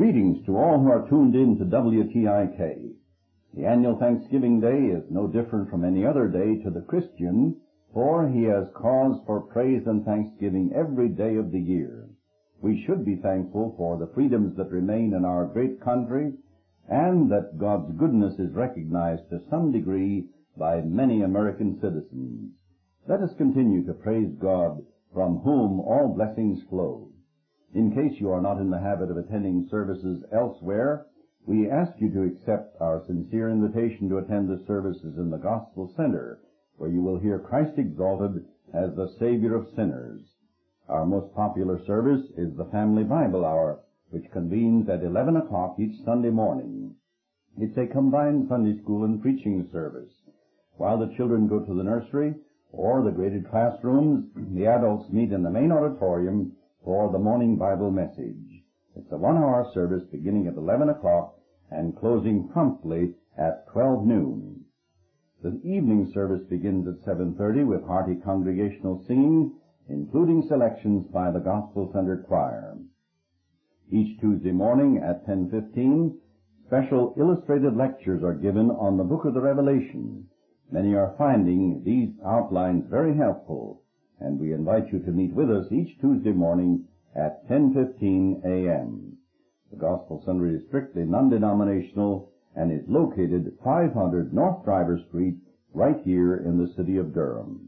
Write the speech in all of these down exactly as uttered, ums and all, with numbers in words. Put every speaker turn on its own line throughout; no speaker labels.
Greetings to all who are tuned in to W T I K. The annual Thanksgiving Day is no different from any other day to the Christian, for he has cause for praise and thanksgiving every day of the year. We should be thankful for the freedoms that remain in our great country, and that God's goodness is recognized to some degree by many American citizens. Let us continue to praise God, from whom all blessings flow. In case you are not in the habit of attending services elsewhere, we ask you to accept our sincere invitation to attend the services in the Gospel Center, where you will hear Christ exalted as the Savior of sinners. Our most popular service is the Family Bible Hour, which convenes at eleven o'clock each Sunday morning. It's a combined Sunday school and preaching service. While the children go to the nursery or the graded classrooms, the adults meet in the main auditorium for the morning Bible message. It's a one-hour service beginning at eleven o'clock and closing promptly at twelve noon. The evening service begins at seven thirty with hearty congregational singing, including selections by the Gospel Center Choir. Each Tuesday morning at ten fifteen, special illustrated lectures are given on the Book of the Revelation. Many are finding these outlines very helpful, and we invite you to meet with us each Tuesday morning at ten fifteen a.m. The Gospel Center is strictly non-denominational and is located five hundred North Driver Street, right here in the city of Durham.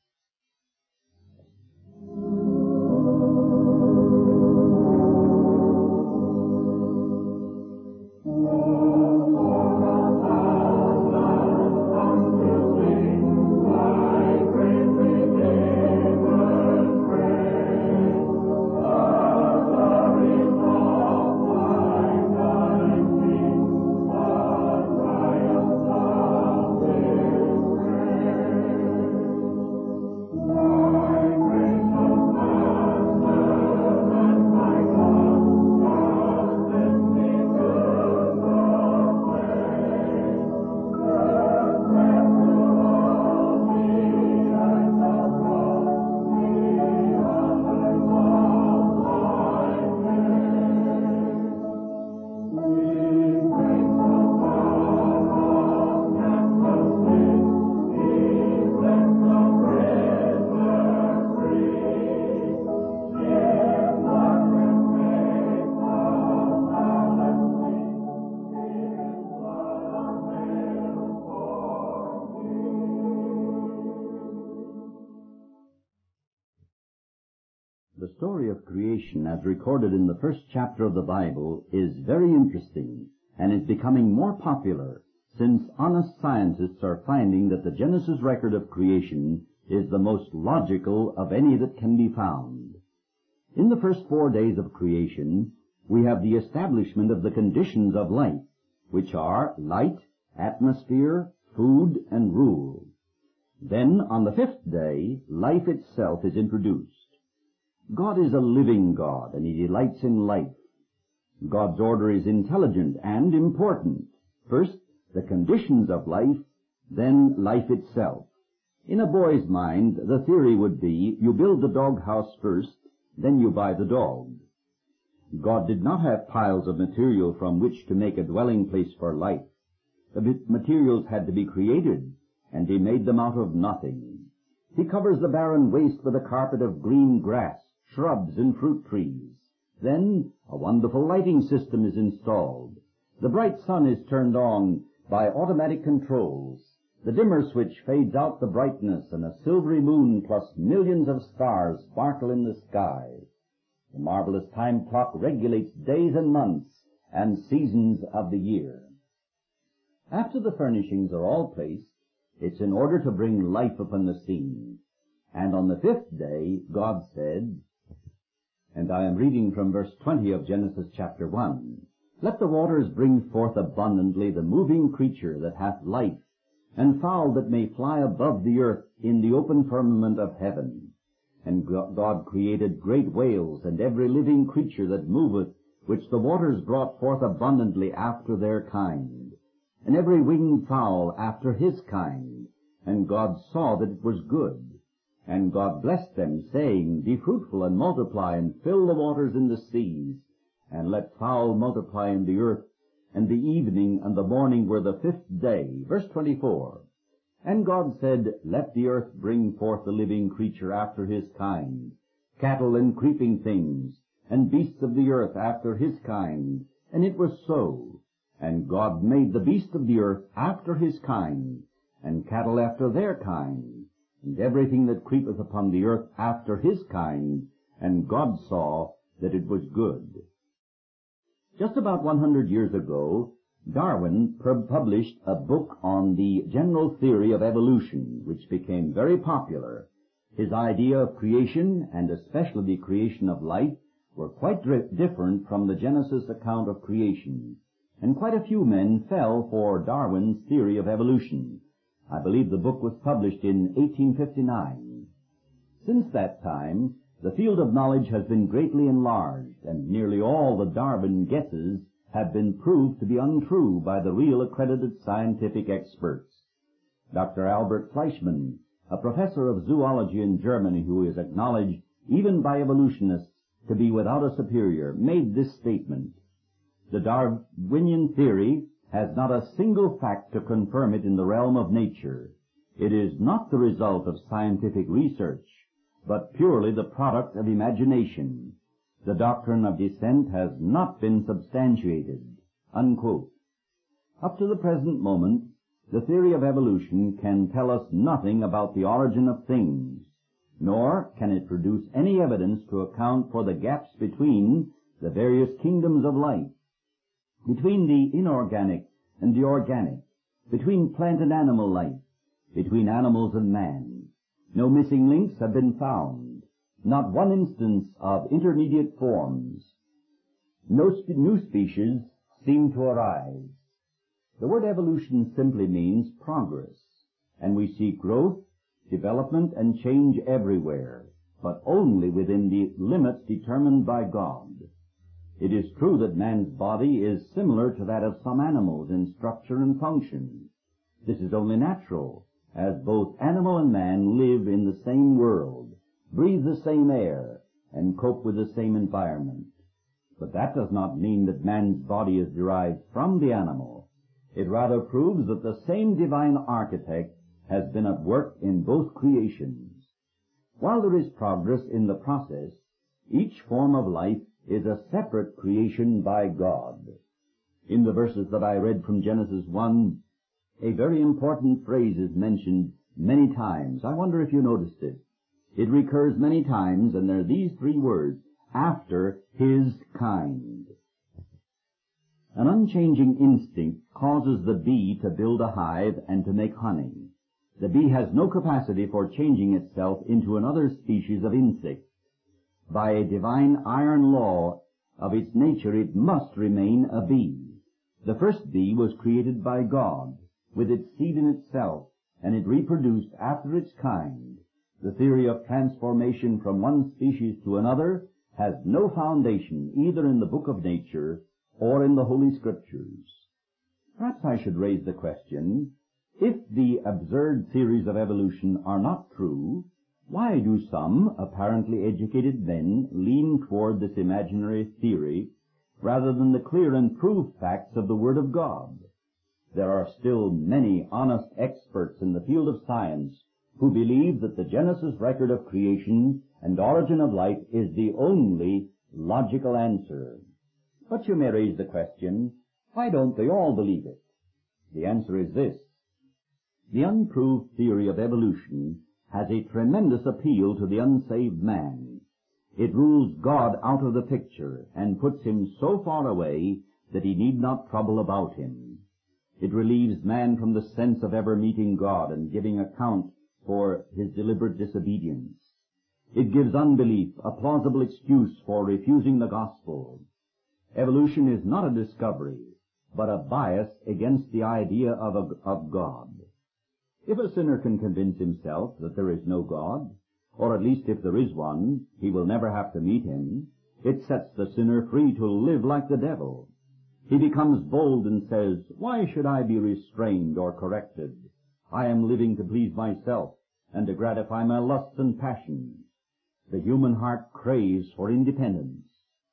The story of creation, as recorded in the first chapter of the Bible, is very interesting and is becoming more popular, since honest scientists are finding that the Genesis record of creation is the most logical of any that can be found. In the first four days of creation, we have the establishment of the conditions of life, which are light, atmosphere, food, and rule. Then, on the fifth day, life itself is introduced. God is a living God, and He delights in life. God's order is intelligent and important. First, the conditions of life, then life itself. In a boy's mind, the theory would be, you build the doghouse first, then you buy the dog. God did not have piles of material from which to make a dwelling place for life. The materials had to be created, and He made them out of nothing. He covers the barren waste with a carpet of green grass, shrubs, and fruit trees. Then a wonderful lighting system is installed. The bright sun is turned on by automatic controls. The dimmer switch fades out the brightness, and a silvery moon plus millions of stars sparkle in the sky. The marvelous time clock regulates days and months and seasons of the year. After the furnishings are all placed, it's in order to bring life upon the scene. And on the fifth day, God said, and I am reading from verse twenty of Genesis chapter one, let the waters bring forth abundantly the moving creature that hath life, and fowl that may fly above the earth in the open firmament of heaven. And God created great whales, and every living creature that moveth, which the waters brought forth abundantly after their kind, and every winged fowl after his kind. And God saw that it was good. And God blessed them, saying, Be fruitful, and multiply, and fill the waters in the seas, and let fowl multiply in the earth, and the evening and the morning were the fifth day. Verse twenty-four. And God said, Let the earth bring forth a living creature after his kind, cattle and creeping things, and beasts of the earth after his kind. And it was so. And God made the beasts of the earth after his kind, and cattle after their kind, and everything that creepeth upon the earth after his kind. And God saw that it was good. Just about one hundred years ago, Darwin published a book on the general theory of evolution, which became very popular. His idea of creation, and especially the creation of life, were quite different from the Genesis account of creation, and quite a few men fell for Darwin's theory of evolution. I believe the book was published in eighteen fifty-nine. Since that time, the field of knowledge has been greatly enlarged, and nearly all the Darwin guesses have been proved to be untrue by the real accredited scientific experts. Doctor Albert Fleischmann, a professor of zoology in Germany who is acknowledged even by evolutionists to be without a superior, made this statement: The Darwinian theory has not a single fact to confirm it in the realm of nature. It is not the result of scientific research, but purely the product of imagination. The doctrine of descent has not been substantiated. Unquote. Up to the present moment, the theory of evolution can tell us nothing about the origin of things, nor can it produce any evidence to account for the gaps between the various kingdoms of life, between the inorganic and the organic, between plant and animal life, between animals and man. No missing links have been found, not one instance of intermediate forms. No spe- new species seem to arise. The word evolution simply means progress, and we see growth, development, and change everywhere, but only within the limits determined by God. It is true that man's body is similar to that of some animals in structure and function. This is only natural, as both animal and man live in the same world, breathe the same air, and cope with the same environment. But that does not mean that man's body is derived from the animal. It rather proves that the same divine architect has been at work in both creations. While there is progress in the process, each form of life is a separate creation by God. In the verses that I read from Genesis one, a very important phrase is mentioned many times. I wonder if you noticed it. It recurs many times, and there are these three words: after his kind. An unchanging instinct causes the bee to build a hive and to make honey. The bee has no capacity for changing itself into another species of insect. By a divine iron law of its nature, it must remain a bee. The first bee was created by God, with its seed in itself, and it reproduced after its kind. The theory of transformation from one species to another has no foundation either in the book of nature or in the Holy Scriptures. Perhaps I should raise the question, if the absurd theories of evolution are not true, why do some apparently educated men lean toward this imaginary theory rather than the clear and proved facts of the Word of God? There are still many honest experts in the field of science who believe that the Genesis record of creation and origin of life is the only logical answer. But you may raise the question, why don't they all believe it? The answer is this: the unproved theory of evolution has a tremendous appeal to the unsaved man. It rules God out of the picture and puts him so far away that he need not trouble about him. It relieves man from the sense of ever meeting God and giving account for his deliberate disobedience. It gives unbelief a plausible excuse for refusing the gospel. Evolution is not a discovery, but a bias against the idea of, a, of God. If a sinner can convince himself that there is no God, or at least if there is one, he will never have to meet him, it sets the sinner free to live like the devil. He becomes bold and says, "Why should I be restrained or corrected? I am living to please myself and to gratify my lusts and passions." The human heart craves for independence.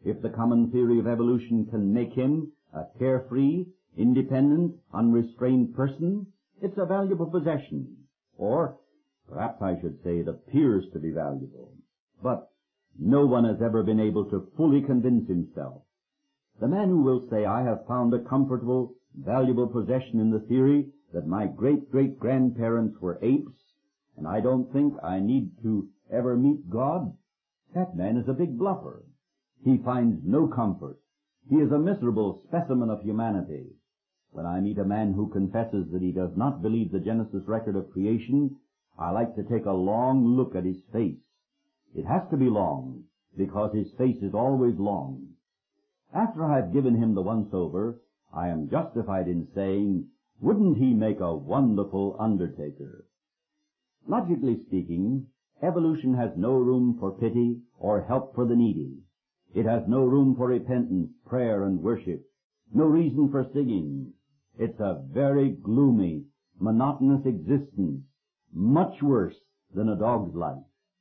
If the common theory of evolution can make him a carefree, independent, unrestrained person, it's a valuable possession. Or, perhaps I should say, it appears to be valuable. But no one has ever been able to fully convince himself. The man who will say, I have found a comfortable, valuable possession in the theory that my great-great-grandparents were apes, and I don't think I need to ever meet God, that man is a big bluffer. He finds no comfort. He is a miserable specimen of humanity. When I meet a man who confesses that he does not believe the Genesis record of creation, I like to take a long look at his face. It has to be long, because his face is always long. After I've given him the once-over, I am justified in saying, wouldn't he make a wonderful undertaker? Logically speaking, evolution has no room for pity or help for the needy. It has no room for repentance, prayer, and worship, no reason for singing. It's a very gloomy, monotonous existence, much worse than a dog's life.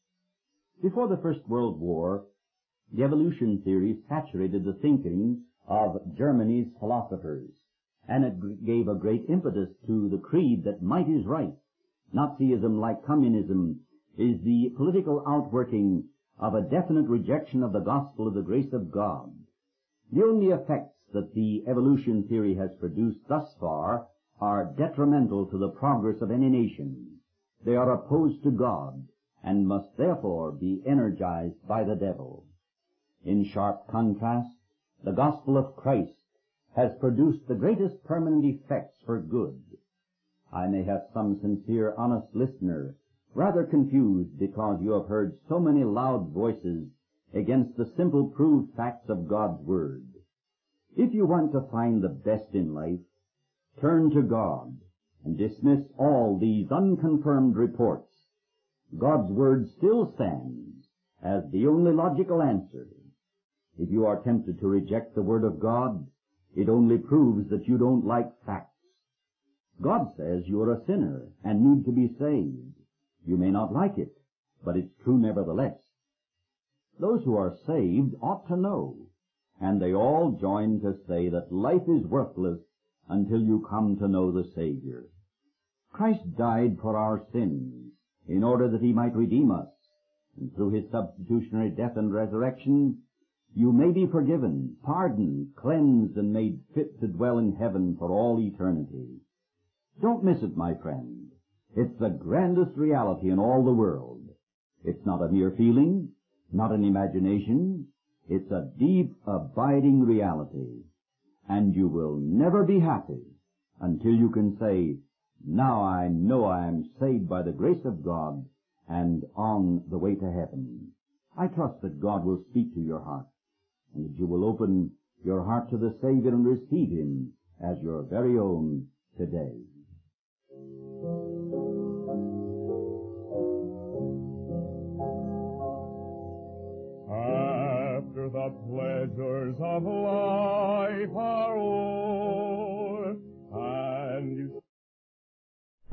Before the First World War, the evolution theory saturated the thinking of Germany's philosophers, and it gave a great impetus to the creed that might is right. Nazism, like communism, is the political outworking of a definite rejection of the gospel of the grace of God. The only effects that the evolution theory has produced thus far are detrimental to the progress of any nation. They are opposed to God, and must therefore be energized by the devil. In sharp contrast, the gospel of Christ has produced the greatest permanent effects for good. I may have some sincere, honest listener rather confused because you have heard so many loud voices against the simple proved facts of God's Word. If you want to find the best in life, turn to God and dismiss all these unconfirmed reports. God's Word still stands as the only logical answer. If you are tempted to reject the Word of God, it only proves that you don't like facts. God says you are a sinner and need to be saved. You may not like it, but it's true nevertheless. Those who are saved ought to know, and they all join to say that life is worthless until you come to know the Savior. Christ died for our sins in order that he might redeem us, and through his substitutionary death and resurrection, you may be forgiven, pardoned, cleansed, and made fit to dwell in heaven for all eternity. Don't miss it, my friend. It's the grandest reality in all the world. It's not a mere feeling, not an imagination. It's a deep, abiding reality. And you will never be happy until you can say, now I know I am saved by the grace of God and on the way to heaven. I trust that God will speak to your heart, and that you will open your heart to the Savior and receive him as your very own today.
After the pleasures of life are o'er,